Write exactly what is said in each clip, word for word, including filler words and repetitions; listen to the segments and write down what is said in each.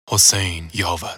حسین یاور.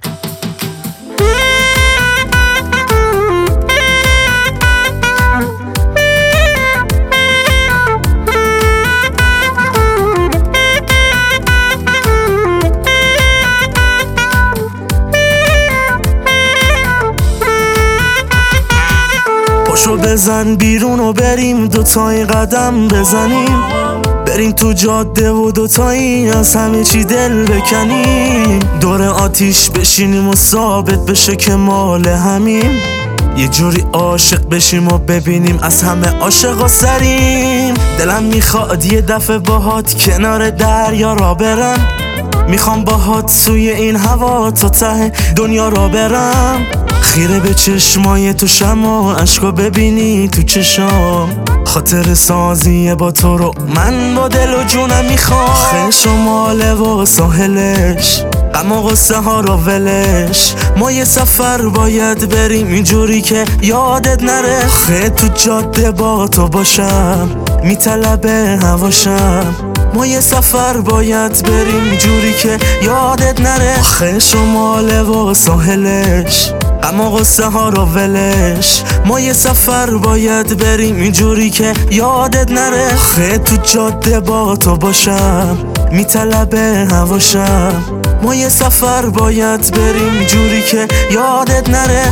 پاشو بزن بیرون و بریم دوتایی قدم بزنیم، بریم تو جاده و دوتایی از همه چی دل بکنیم، دور آتیش بشینیم و ثابت بشه که مال همیم، یه جوری عاشق بشیم و ببینیم از همه عاشقا سریم. دلم میخواد یه دفعه باهات کنار دریا را برم، میخوام باهات سوی این هوا تا ته دنیا را برم، خیره به چشمای تو شما عشقا ببینی تو چشام، خاطر سازی با تو رو من با دل و جونم میخوام. خیلی شماله و ساحلش غم و غصه ها رو ولش، ما یه سفر باید بریم اینجوری که یادت نره، خیلی تو جاده با تو باشم میطلبه هواشم، ما یه سفر باید بریم اینجوری که یادت نره، خیلی شماله و ساحلش غم و غصه ها رو ولش، ما یه سفر باید بریم اینجوری که یادت نره، خیلی تو جاده با تو باشم میطلبه هواشم، ما یه سفر باید بریم اینجوری که یادت نره.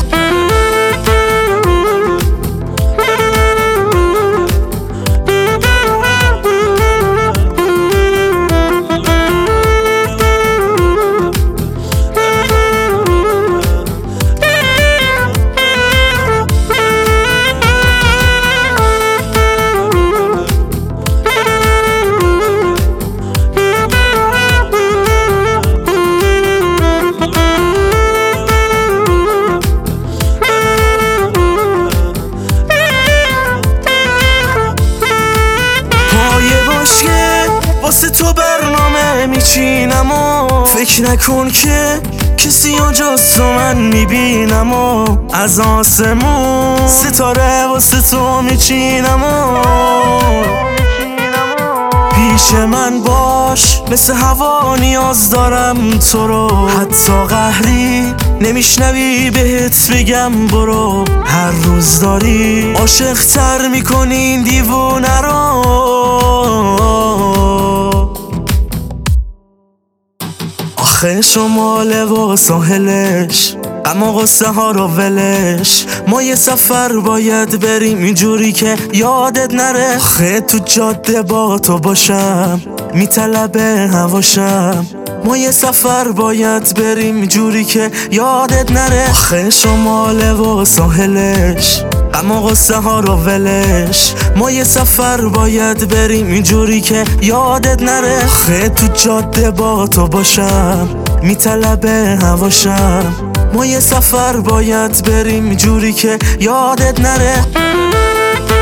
واسه تو برنامه میچینم و فکر نکن که کسی اونجاست و من میبینم و از آسمون ستاره واسه تو میچینم و پیش من باش، مثل هوا نیاز دارم تو رو، حتی قهری نمیشنوی بهت بگم برو، هر روز داری عاشق تر میکنی این دیوونه رو، آخه شماله و ساحلش غم و غصه ها رو ولش، ما یه سفر باید بریم اینجوری که یادت نره، آخه تو جاده با تو باشم میطلبه هواشم، ما یه سفر باید بریم اینجوری که یادت نره، آخه شماله و ساحلش غم و غصه ها رو ولش، ما یه سفر باید بریم اینجوری که یادت نره، آخه تو جاده با تو باشم میطلبه هواشم، ما یه سفر باید بریم اینجوری که یادت نره.